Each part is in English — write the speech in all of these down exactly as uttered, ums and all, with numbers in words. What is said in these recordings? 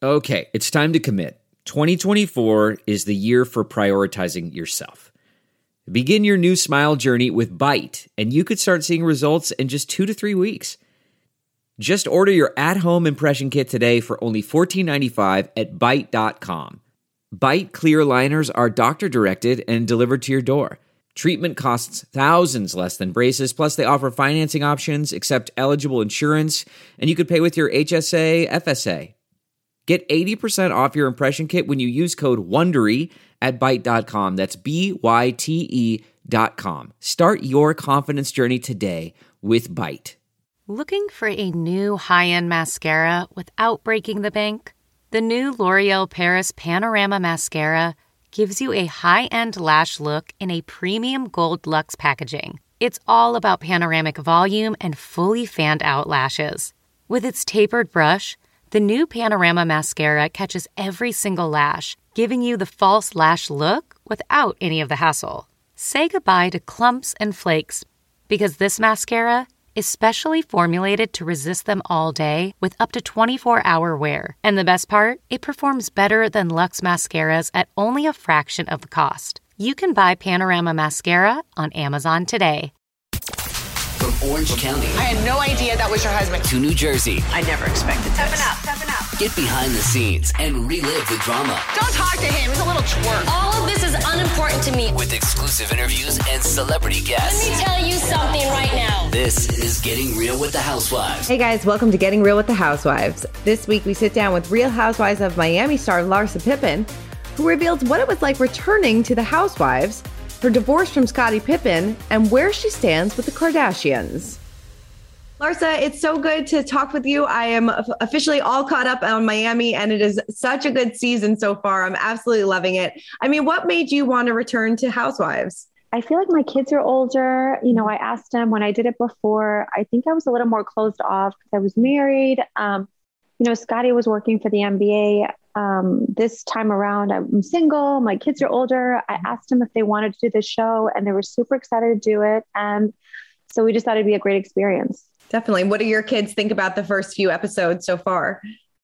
Okay, it's time to commit. twenty twenty-four is the year for prioritizing yourself. Begin your new smile journey with Byte, and you could start seeing results in just two to three weeks. Just order your at-home impression kit today for only fourteen ninety-five at byte dot com. Byte clear aligners are doctor-directed and delivered to your door. Treatment costs thousands less than braces, plus they offer financing options, accept eligible insurance, and you could pay with your H S A, F S A. Get eighty percent off your impression kit when you use code WONDERY at byte dot com. That's B Y T E dot com. Start your confidence journey today with Byte. Looking for a new high-end mascara without breaking the bank? The new L'Oreal Paris Panorama Mascara gives you a high-end lash look in a premium gold luxe packaging. It's all about panoramic volume and fully fanned-out lashes. With its tapered brush, the new Panorama Mascara catches every single lash, giving you the false lash look without any of the hassle. Say goodbye to clumps and flakes, because this mascara is specially formulated to resist them all day with up to twenty-four hour wear. And the best part? It performs better than Luxe mascaras at only a fraction of the cost. You can buy Panorama Mascara on Amazon today. From Orange County. I had no idea that was your husband. To New Jersey. I never expected this. Toughen up, toughen up. Get behind the scenes and relive the drama. Don't talk to him. He's a little twerp. All of this is unimportant to me. With exclusive interviews and celebrity guests. Let me tell you something right now. This is Getting Real with the Housewives. Hey guys, welcome to Getting Real with the Housewives. This week we sit down with Real Housewives of Miami star Larsa Pippen, who reveals what it was like returning to the Housewives, her divorce from Scottie Pippen, and where she stands with the Kardashians. Larsa, it's so good to talk with you. I am officially all caught up on Miami, and it is such a good season so far. I'm absolutely loving it. I mean, what made you want to return to Housewives? I feel like my kids are older. You know, I asked them when I did it before, I think I was a little more closed off because I was married. Um, you know, Scottie was working for the N B A. Um, this time around, I'm single. My kids are older. I asked them if they wanted to do the show, and they were super excited to do it. And so we just thought it'd be a great experience. Definitely. What do your kids think about the first few episodes so far?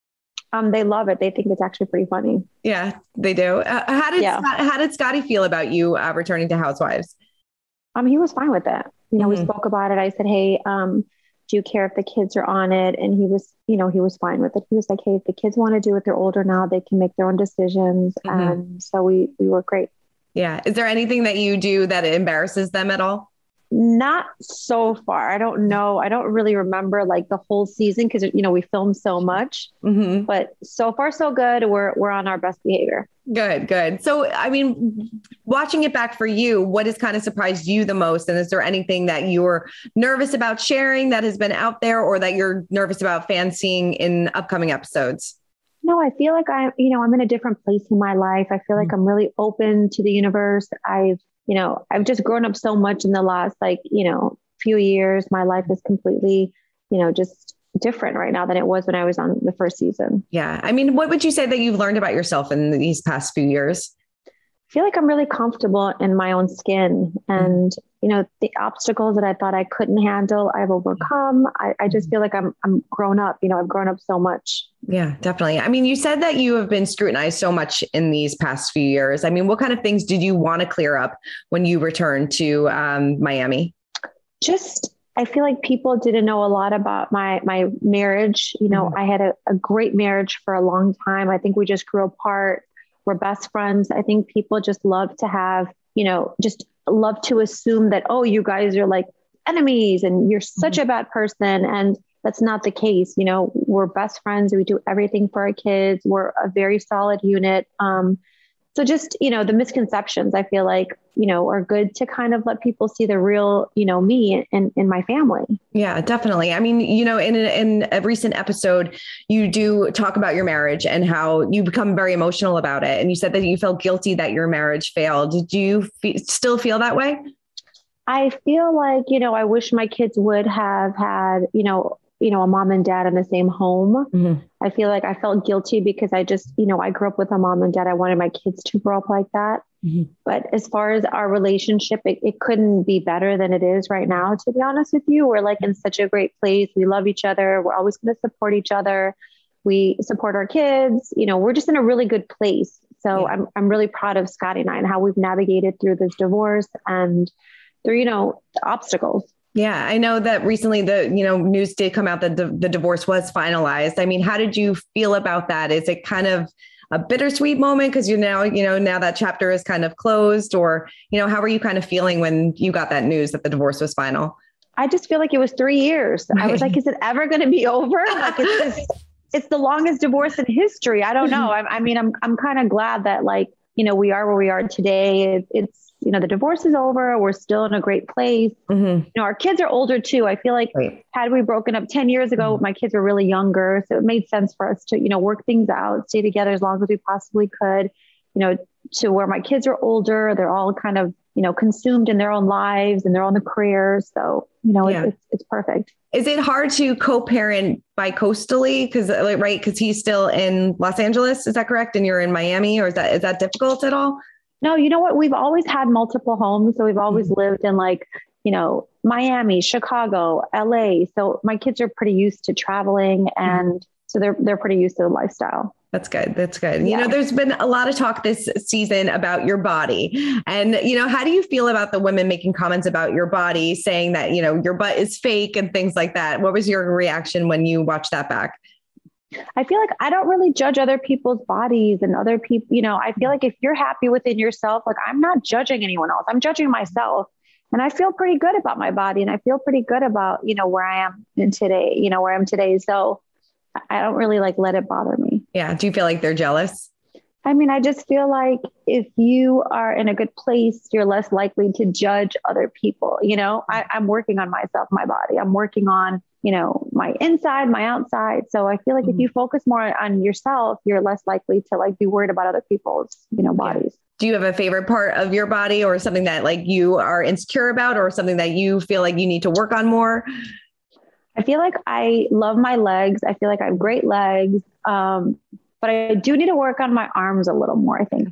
Um, they love it. They think it's actually pretty funny. Yeah, they do. Uh, how did yeah. Scott, how did Scottie feel about you uh, returning to Housewives? Um, he was fine with it. You know, Mm-hmm. we spoke about it. I said, "Hey, um, do you care if the kids are on it?" And he was, you know, he was fine with it. He was like, "Hey, if the kids want to do it, they're older now. They can make their own decisions." Mm-hmm. And so we we were great. Yeah. Is there anything that you do that embarrasses them at all? Not so far. I don't know. I don't really remember like the whole season because, you know, we filmed so much, Mm-hmm. but so far so good. We're, we're on our best behavior. Good, good. So, I mean, watching it back for you, what has kind of surprised you the most? And is there anything that you're nervous about sharing that has been out there, or that you're nervous about fans seeing in upcoming episodes? No, I feel like I, you know, I'm in a different place in my life. I feel like Mm-hmm. I'm really open to the universe. I've, you know, I've just grown up so much in the last, like, you know, few years. My life is completely, you know, just different right now than it was when I was on the first season. Yeah. I mean, what would you say that you've learned about yourself in these past few years? I feel like I'm really comfortable in my own skin, and, you know, the obstacles that I thought I couldn't handle, I've overcome. I, I just feel like I'm, I'm grown up, you know, I've grown up so much. Yeah, definitely. I mean, you said that you have been scrutinized so much in these past few years. I mean, what kind of things did you want to clear up when you returned to um, Miami? Just, I feel like people didn't know a lot about my, my marriage. You know, Mm-hmm. I had a, a great marriage for a long time. I think we just grew apart. We're best friends. I think people just love to have, you know, just love to assume that, oh, you guys are like enemies and you're such Mm-hmm. a bad person. And that's not the case. You know, we're best friends. We do everything for our kids. We're a very solid unit. Um, so just, you know, the misconceptions, I feel like, you know, are good to kind of let people see the real, you know, me and, and my family. Yeah, definitely. I mean, you know, in a, in a recent episode, you do talk about your marriage and how you become very emotional about it. And you said that you felt guilty that your marriage failed. Did you fe- still feel that way? I feel like, you know, I wish my kids would have had, you know, you know, a mom and dad in the same home. Mm-hmm. I feel like I felt guilty because I just, you know, I grew up with a mom and dad. I wanted my kids to grow up like that. Mm-hmm. But as far as our relationship, it, it couldn't be better than it is right now, to be honest with you. We're like in such a great place. We love each other. We're always going to support each other. We support our kids. You know, we're just in a really good place. So Yeah. I'm, I'm really proud of Scotty and I and how we've navigated through this divorce and through, you know, the obstacles. Yeah, I know that recently the, you know, news did come out that the, the divorce was finalized. I mean, how did you feel about that? Is it kind of a bittersweet moment because you're now, you know, now that chapter is kind of closed, or, you know, how were you kind of feeling when you got that news that the divorce was final? I just feel like it was three years. Right. I was like, is it ever going to be over? Like it's just, it's the longest divorce in history. I don't know. I, I mean, I'm, I'm kind of glad that like, you know, we are where we are today. It, it's, you know, the divorce is over. We're still in a great place. Mm-hmm. You know, our kids are older too. I feel like right. had we broken up ten years ago, mm-hmm. my kids were really younger. So it made sense for us to, you know, work things out, stay together as long as we possibly could, you know, to where my kids are older. They're all kind of, you know, consumed in their own lives and their own careers. So, you know, yeah. it's, it's perfect. Is it hard to co-parent bi-coastally? Because, right, because he's still in Los Angeles, is that correct? And you're in Miami, or is that is that difficult at all? No, you know what? We've always had multiple homes. So we've always mm-hmm. lived in like, you know, Miami, Chicago, L A. So my kids are pretty used to traveling, and mm-hmm. so they're they're pretty used to the lifestyle. That's good. That's good. Yeah. You know, there's been a lot of talk this season about your body. And, you know, how do you feel about the women making comments about your body, saying that, you know, your butt is fake and things like that? What was your reaction when you watched that back? I feel like I don't really judge other people's bodies and other people. You know, I feel like if you're happy within yourself, like I'm not judging anyone else. I'm judging myself. And I feel pretty good about my body. And I feel pretty good about, you know, where I am in today, you know, where I am today. So I don't really like let it bother me. Yeah. Do you feel like they're jealous? I mean, I just feel like if you are in a good place, you're less likely to judge other people. You know, I, I'm working on myself, my body. I'm working on, you know, my inside, my outside. So I feel like mm-hmm. if you focus more on yourself, you're less likely to like be worried about other people's, you know, bodies. Yeah. Do you have a favorite part of your body, or something that like you are insecure about, or something that you feel like you need to work on more? I feel like I love my legs. I feel like I have great legs. Um, but I do need to work on my arms a little more, I think.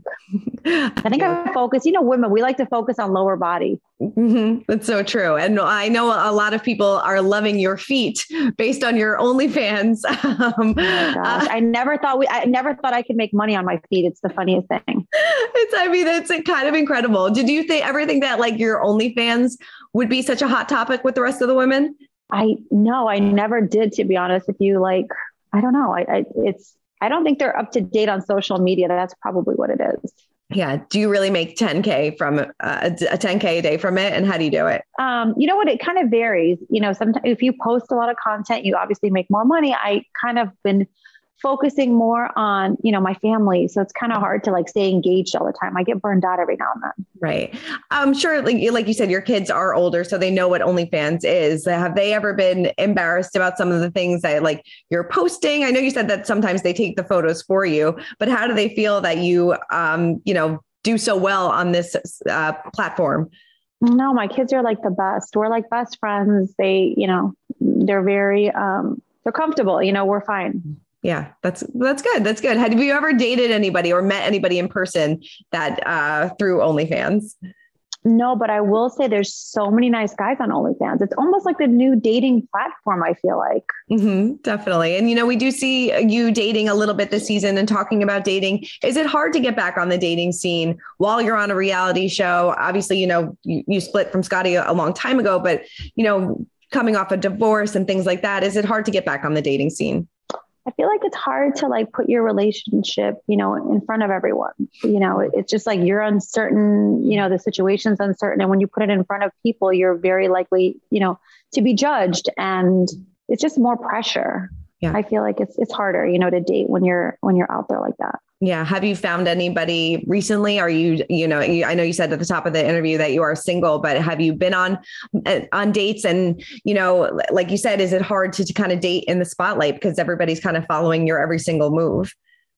I think I focus, you know, women, we like to focus on lower body. Mm-hmm. That's so true. And I know a lot of people are loving your feet based on your OnlyFans. um, oh my gosh. Uh, I never thought we, I never thought I could make money on my feet. It's the funniest thing. It's, I mean, it's kind of incredible. Did you think ever think that like your OnlyFans would be such a hot topic with the rest of the women? I no, I never did, to be honest with you. Like, I don't know. I, I it's, I don't think they're up to date on social media. That's probably what it is. Yeah. Do you really make ten K from uh, a ten K a day from it? And how do you do it? Um, you know what? It kind of varies. You know, sometimes if you post a lot of content, you obviously make more money. I kind of been focusing more on, you know, my family. So it's kind of hard to like stay engaged all the time. I get burned out every now and then. Right. I'm sure, like, like you said, your kids are older, so they know what OnlyFans is. Have they ever been embarrassed about some of the things that like you're posting? I know you said that sometimes they take the photos for you, but how do they feel that you, um, you know, do so well on this uh, platform? No, my kids are like the best. We're like best friends. They, you know, they're very, um, they're comfortable, you know, we're fine. Yeah, that's, that's good. That's good. Have you ever dated anybody or met anybody in person that uh, through OnlyFans? No, but I will say there's so many nice guys on OnlyFans. It's almost like the new dating platform, I feel like. Mm-hmm, definitely. And, you know, we do see you dating a little bit this season and talking about dating. Is it hard to get back on the dating scene while you're on a reality show? Obviously, you know, you, you split from Scotty a, a long time ago, but, you know, coming off a divorce and things like that, is it hard to get back on the dating scene? I feel like it's hard to like put your relationship, you know, in front of everyone. You know, it's just like you're uncertain, you know, the situation's uncertain. And when you put it in front of people, you're very likely, you know, to be judged, and it's just more pressure. Yeah. I feel like it's, it's harder, you know, to date when you're, when you're out there like that. Yeah. Have you found anybody recently? Are you, you know, you, I know you said at the top of the interview that you are single, but have you been on, on dates? And, you know, like you said, is it hard to, to kind of date in the spotlight because everybody's kind of following your every single move?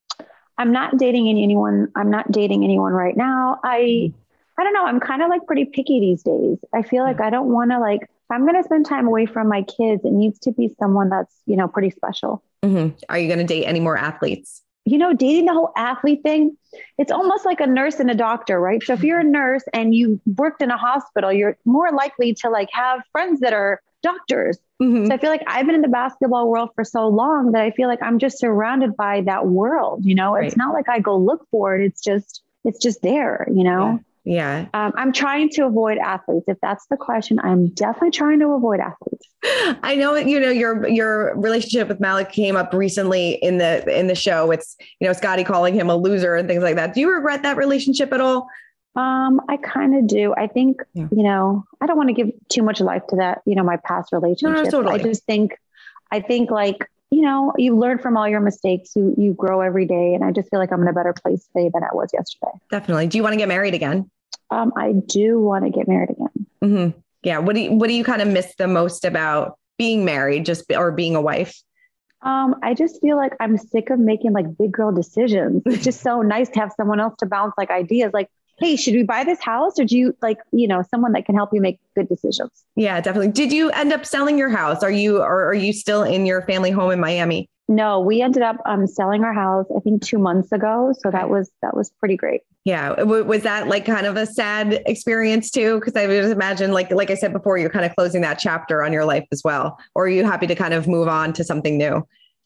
I'm not dating anyone. I'm not dating anyone right now. I, I don't know. I'm kind of like pretty picky these days. I feel like I don't want to like, if I'm going to spend time away from my kids, it needs to be someone that's, you know, pretty special. Mm-hmm. Are you going to date any more athletes? You know, dating the whole athlete thing, it's almost like a nurse and a doctor, right? So if you're a nurse and you worked in a hospital, you're more likely to like have friends that are doctors. Mhm. So I feel like I've been in the basketball world for so long that I feel like I'm just surrounded by that world. You know, Right. it's not like I go look for it. It's just, it's just there, you know? Yeah. Um, I'm trying to avoid athletes. If that's the question, I'm definitely trying to avoid athletes. I know, you know, your, your relationship with Malik came up recently in the, in the show. It's, you know, Scotty calling him a loser and things like that. Do you regret that relationship at all? Um, I kind of do. I think, Yeah. you know, I don't want to give too much life to that, you know, my past relationship. totally. I just think, I think like, you know, you learn from all your mistakes. You, you grow every day. And I just feel like I'm in a better place today than I was yesterday. Definitely. Do you want to get married again? Um, I do want to get married again. Mm-hmm. Yeah. What do you, what do you kind of miss the most about being married, just, or being a wife? Um, I just feel like I'm sick of making like big girl decisions. It's just so nice to have someone else to bounce like ideas like, hey, should we buy this house? Or do you like, you know, someone that can help you make good decisions? Yeah, definitely. Did you end up selling your house? Are you, or are you still in your family home in Miami? No, we ended up um, selling our house, I think two months ago. So that was, that was pretty great. Yeah. W- was that like kind of a sad experience too? Cause I would imagine like, like I said before, you're kind of closing that chapter on your life as well. Or are you happy to kind of move on to something new?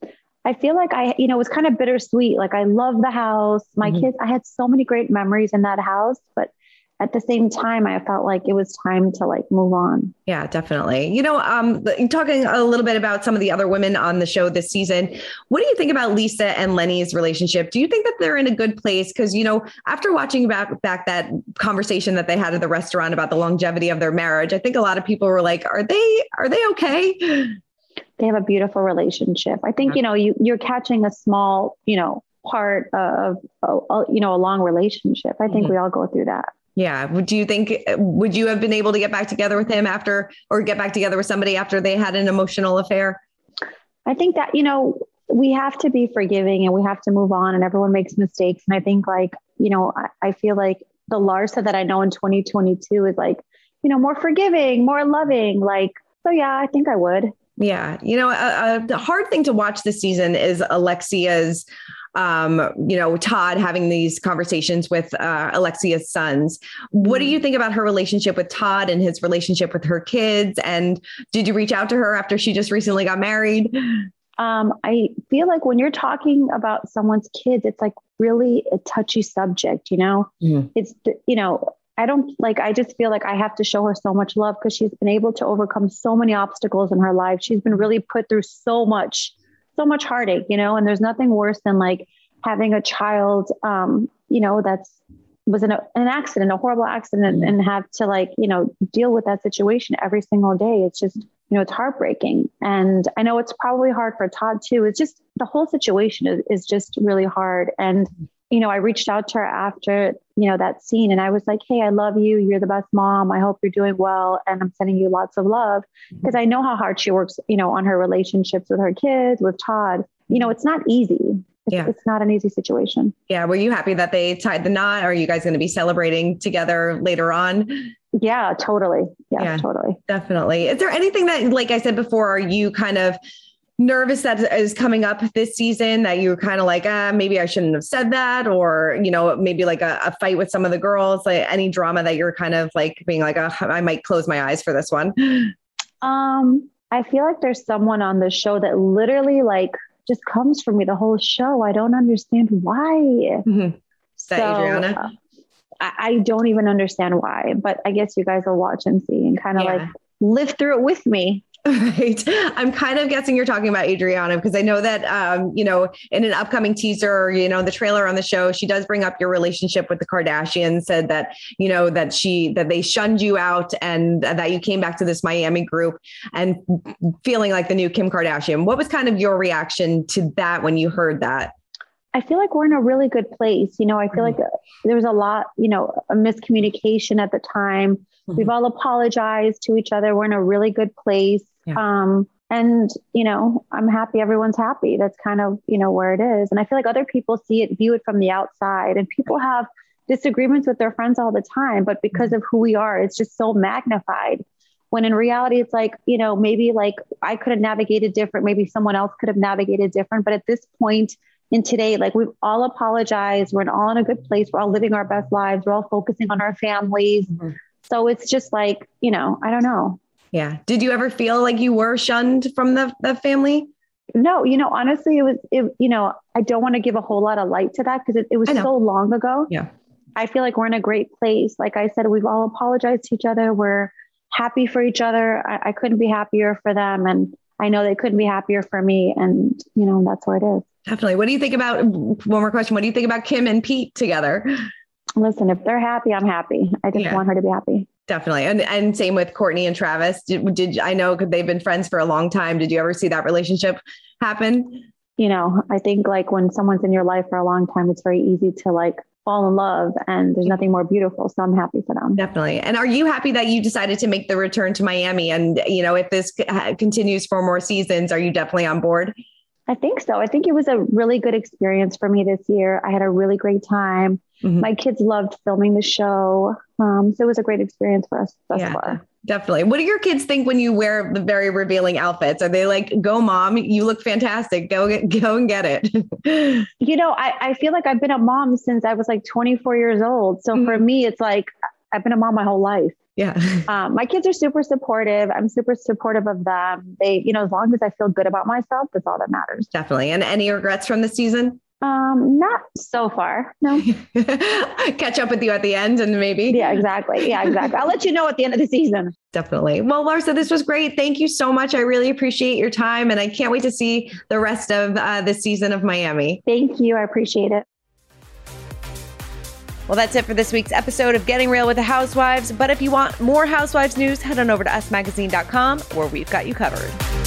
I feel like I, you know, it was kind of bittersweet. Like I love the house, my Mhm. kids, I had so many great memories in that house, but at the same time, I felt like it was time to like move on. Yeah, definitely. You know, um, talking a little bit about some of the other women on the show this season, what do you think about Lisa and Lenny's relationship? Do you think that they're in a good place? Because, you know, after watching back, back that conversation that they had at the restaurant about the longevity of their marriage, I think a lot of people were like, are they, are they okay? They have a beautiful relationship. I think, you know, you, you're catching a small, you know, part of, uh, you know, a long relationship. I think Mhm. we all go through that. Yeah. Would you think, would you have been able to get back together with him after, or get back together with somebody after they had an emotional affair? I think that, you know, we have to be forgiving and we have to move on, and everyone makes mistakes. And I think like, you know, I, I feel like the Larsa that I know in twenty twenty-two is like, you know, more forgiving, more loving. Like, so yeah, I think I would. Yeah. You know, a, a the hard thing to watch this season is Alexia's, um, you know, Todd having these conversations with uh, Alexia's sons. What do you think about her relationship with Todd and his relationship with her kids? And did you reach out to her after she just recently got married? Um, I feel like when you're talking about someone's kids, it's like really a touchy subject, you know, Mhm. it's, you know, I don't like, I just feel like I have to show her so much love because she's been able to overcome so many obstacles in her life. She's been really put through so much, so much heartache, you know, and there's nothing worse than like having a child, um, you know, that's was in a, an accident, a horrible accident, Mhm. and have to like, you know, deal with that situation every single day. It's just, you know, it's heartbreaking. And I know it's probably hard for Todd too. It's just, the whole situation is, is just really hard. And, you know, I reached out to her after, you know, that scene, and I was like, hey, I love you. You're the best mom. I hope you're doing well. And I'm sending you lots of love, because I know how hard she works, you know, on her relationships with her kids, with Todd. You know, it's not easy. It's, Yeah. it's not an easy situation. Yeah. Were you happy that they tied the knot? Are you guys going to be celebrating together later on? Yeah, totally. Yeah, Yeah. totally. Definitely. Is there anything that, like I said before, are you kind of nervous that is coming up this season that you're kind of like, ah, maybe I shouldn't have said that, or, you know, maybe like a, a fight with some of the girls, like any drama that you're kind of like being like, oh, I might close my eyes for this one? Um, I feel like there's someone on the show that literally like just comes for me the whole show. I don't understand why. Mm-hmm. Is that So, Adriana? uh, I, I don't even understand why, but I guess you guys will watch and see and kind of Yeah. like live through it with me. Right. I'm kind of guessing you're talking about Adriana, because I know that, um, you know, in an upcoming teaser, you know, the trailer on the show, she does bring up your relationship with the Kardashians, said that, you know, that she, that they shunned you out and that you came back to this Miami group and feeling like the new Kim Kardashian. What was kind of your reaction to that when you heard that? I feel like we're in a really good place. You know, I feel Mhm. like there was a lot, you know, a miscommunication at the time. Mhm. We've all apologized to each other. We're in a really good place. Yeah. Um, and, you know, I'm happy everyone's happy. That's kind of, you know, where it is. And I feel like other people see it, view it from the outside, and people have disagreements with their friends all the time, but because of who we are, it's just so magnified. When in reality, it's like, you know, maybe like I could have navigated different. Maybe someone else could have navigated different. But at this point in today, like we've all apologized. We're all in a good place. We're all living our best lives. We're all focusing on our families. Mhm. So it's just like, you know, I don't know. Yeah. Did you ever feel like you were shunned from the, the family? No, you know, honestly, it was, it, you know, I don't want to give a whole lot of light to that because it, it was so long ago. Yeah. I feel like we're in a great place. Like I said, we've all apologized to each other. We're happy for each other. I, I couldn't be happier for them. And I know they couldn't be happier for me. And, you know, that's where it is. Definitely. What do you think about, one more question. What do you think about Kim and Pete together? Listen, if they're happy, I'm happy. I just Yeah. want her to be happy. Definitely. And and same with Courtney and Travis. Did, did I know they've been friends for a long time. Did you ever see that relationship happen? You know, I think like when someone's in your life for a long time, it's very easy to like fall in love and there's nothing more beautiful. So I'm happy for them. Definitely. And are you happy that you decided to make the return to Miami? And, you know, if this continues for more seasons, are you definitely on board? I think so. I think it was a really good experience for me this year. I had a really great time. Mm-hmm. My kids loved filming the show. Um, so it was a great experience for us thus yeah, far. Definitely. What do your kids think when you wear the very revealing outfits? Are they like, go mom, you look fantastic. Go get, go and get it. You know, I, I feel like I've been a mom since I was like twenty-four years old. So mm-hmm. for me, it's like, I've been a mom my whole life. Yeah. um, my kids are super supportive. I'm super supportive of them. They, you know, as long as I feel good about myself, that's all that matters. Definitely. And any regrets from the season? Um, not so far. No. Catch up with you at the end and maybe. Yeah, exactly. Yeah, exactly. I'll let you know at the end of the season. Definitely. Well, Larsa, this was great. Thank you so much. I really appreciate your time and I can't wait to see the rest of uh, this season of Miami. Thank you. I appreciate it. Well, that's it for this week's episode of Getting Real with the Housewives. But if you want more Housewives news, head on over to us magazine dot com where we've got you covered.